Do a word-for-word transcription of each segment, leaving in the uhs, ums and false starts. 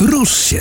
Rusz się.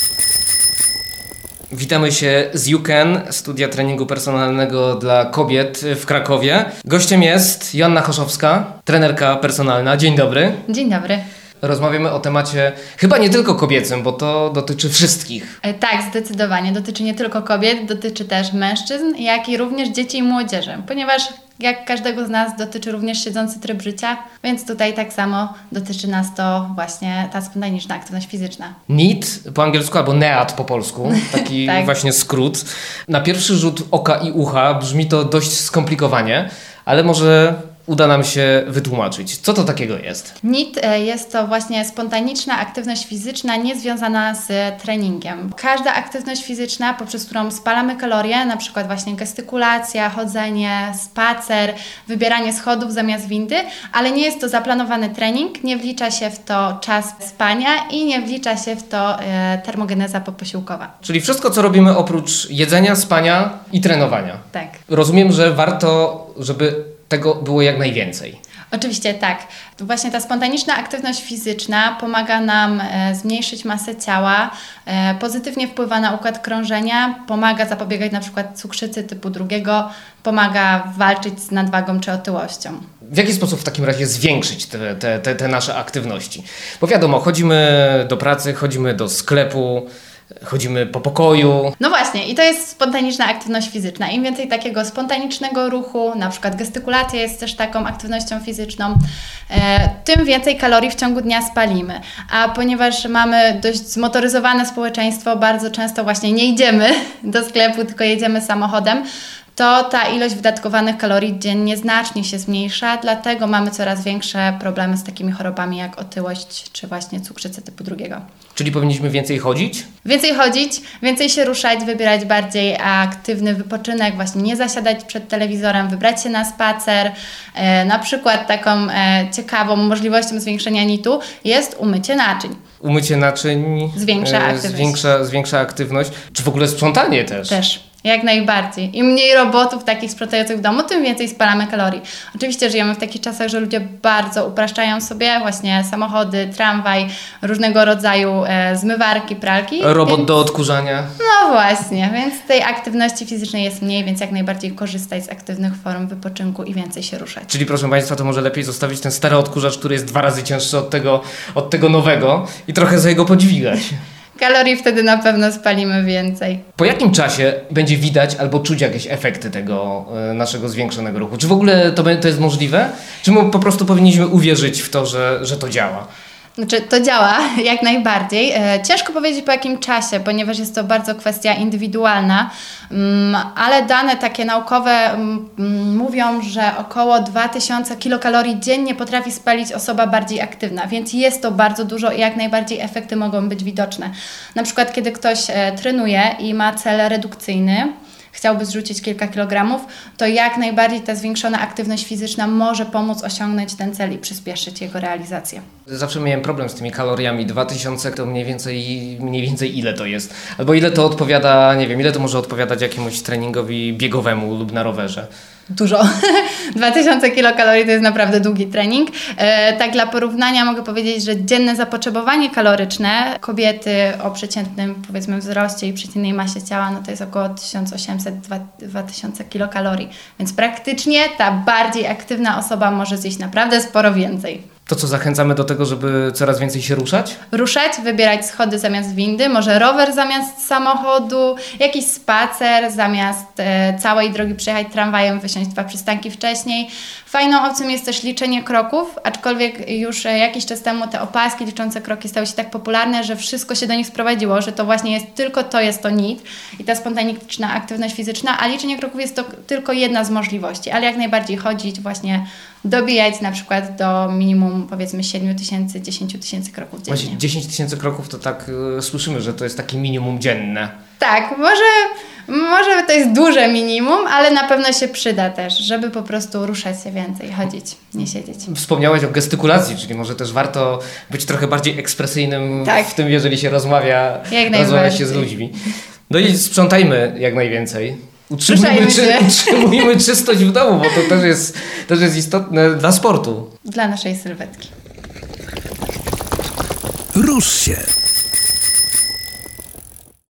Witamy się z You Can, studia treningu personalnego dla kobiet w Krakowie. Gościem jest Joanna Choszowska, trenerka personalna. Dzień dobry. Dzień dobry. Rozmawiamy o temacie chyba nie tylko kobiecym, bo to dotyczy wszystkich. E, tak, zdecydowanie. Dotyczy nie tylko kobiet, dotyczy też mężczyzn, jak i również dzieci i młodzieży, ponieważ jak każdego z nas dotyczy również siedzący tryb życia, więc tutaj tak samo dotyczy nas to właśnie ta spontaniczna aktywność fizyczna. N E A T po angielsku albo N E A T po polsku, taki tak. właśnie skrót. Na pierwszy rzut oka i ucha brzmi to dość skomplikowanie, ale może uda nam się wytłumaczyć. Co to takiego jest? N E A T jest to właśnie spontaniczna aktywność fizyczna niezwiązana z treningiem. Każda aktywność fizyczna, poprzez którą spalamy kalorie, na przykład właśnie gestykulacja, chodzenie, spacer, wybieranie schodów zamiast windy, ale nie jest to zaplanowany trening, nie wlicza się w to czas spania i nie wlicza się w to e, termogeneza poposiłkowa. Czyli wszystko, co robimy oprócz jedzenia, spania i trenowania. Tak. Rozumiem, że warto, żeby tego było jak najwięcej. Oczywiście tak. Właśnie ta spontaniczna aktywność fizyczna pomaga nam e, zmniejszyć masę ciała, e, pozytywnie wpływa na układ krążenia, pomaga zapobiegać na przykład cukrzycy typu drugiego, pomaga walczyć z nadwagą czy otyłością. W jaki sposób w takim razie zwiększyć te, te, te, te nasze aktywności? Bo wiadomo, chodzimy do pracy, chodzimy do sklepu, chodzimy po pokoju. No właśnie, i to jest spontaniczna aktywność fizyczna. Im więcej takiego spontanicznego ruchu, na przykład gestykulacja jest też taką aktywnością fizyczną, e, tym więcej kalorii w ciągu dnia spalimy. A ponieważ mamy dość zmotoryzowane społeczeństwo, bardzo często właśnie nie idziemy do sklepu, tylko jedziemy samochodem, to ta ilość wydatkowanych kalorii dziennie znacznie się zmniejsza, dlatego mamy coraz większe problemy z takimi chorobami jak otyłość czy właśnie cukrzycę typu drugiego. Czyli powinniśmy więcej chodzić? Więcej chodzić, więcej się ruszać, wybierać bardziej aktywny wypoczynek, właśnie nie zasiadać przed telewizorem, wybrać się na spacer. E, na przykład taką e, ciekawą możliwością zwiększenia N E A T-u jest umycie naczyń. Umycie naczyń zwiększa e, aktywność. Zwiększa, zwiększa aktywność. Czy w ogóle sprzątanie też? Też. Jak najbardziej. Im mniej robotów takich sprzątających w domu, tym więcej spalamy kalorii. Oczywiście żyjemy w takich czasach, że ludzie bardzo upraszczają sobie właśnie samochody, tramwaj, różnego rodzaju e, zmywarki, pralki. Robot więc... do odkurzania. No właśnie, więc tej aktywności fizycznej jest mniej, więc jak najbardziej korzystać z aktywnych form wypoczynku i więcej się ruszać. Czyli proszę Państwa, to może lepiej zostawić ten stary odkurzacz, który jest dwa razy cięższy od tego, od tego nowego i trochę za jego podźwigać. Kalorii wtedy na pewno spalimy więcej. Po jakim czasie będzie widać albo czuć jakieś efekty tego y, naszego zwiększonego ruchu? Czy w ogóle to, to jest możliwe? Czy my po prostu powinniśmy uwierzyć w to, że, że to działa? Znaczy, to działa jak najbardziej. E, ciężko powiedzieć po jakim czasie, ponieważ jest to bardzo kwestia indywidualna, mm, ale dane takie naukowe mm, mówią, że około dwa tysiące kilokalorii dziennie potrafi spalić osoba bardziej aktywna, więc jest to bardzo dużo i jak najbardziej efekty mogą być widoczne. Na przykład, kiedy ktoś e, trenuje i ma cel redukcyjny, chciałby zrzucić kilka kilogramów, to jak najbardziej ta zwiększona aktywność fizyczna może pomóc osiągnąć ten cel i przyspieszyć jego realizację. Zawsze miałem problem z tymi kaloriami. dwa tysiące to mniej więcej, mniej więcej ile to jest? Albo ile to odpowiada, nie wiem, ile to może odpowiadać jakiemuś treningowi biegowemu lub na rowerze? Dużo. dwa tysiące kilokalorii to jest naprawdę długi trening. E, tak dla porównania mogę powiedzieć, że dzienne zapotrzebowanie kaloryczne kobiety o przeciętnym powiedzmy wzroście i przeciętnej masie ciała, no to jest około tysiąc osiemset do dwa tysiące kilokalorii. Więc praktycznie ta bardziej aktywna osoba może zjeść naprawdę sporo więcej. To co, zachęcamy do tego, żeby coraz więcej się ruszać? Ruszać, wybierać schody zamiast windy, może rower zamiast samochodu, jakiś spacer zamiast e, całej drogi przejechać tramwajem, wysiąść dwa przystanki wcześniej. Fajną opcją jest też liczenie kroków, aczkolwiek już e, jakiś czas temu te opaski liczące kroki stały się tak popularne, że wszystko się do nich sprowadziło, że to właśnie jest tylko to jest to N E A T i ta spontaniczna aktywność fizyczna, a liczenie kroków jest to tylko jedna z możliwości, ale jak najbardziej chodzić, właśnie dobijać na przykład do minimum powiedzmy siedem tysięcy, dziesięć tysięcy kroków dziennie. Właśnie dziesięć tysięcy kroków to tak y, słyszymy, że to jest takie minimum dzienne. Tak, może, może to jest duże minimum, ale na pewno się przyda też, żeby po prostu ruszać się więcej, chodzić, nie siedzieć. Wspomniałaś o gestykulacji, czyli może też warto być trochę bardziej ekspresyjnym tak. w tym, jeżeli się rozmawia, rozmawia się z ludźmi. No i sprzątajmy jak najwięcej. Utrzymujmy, czy, utrzymujmy czystość w domu, bo to też jest, też jest istotne dla sportu. Dla naszej sylwetki. Rusz się.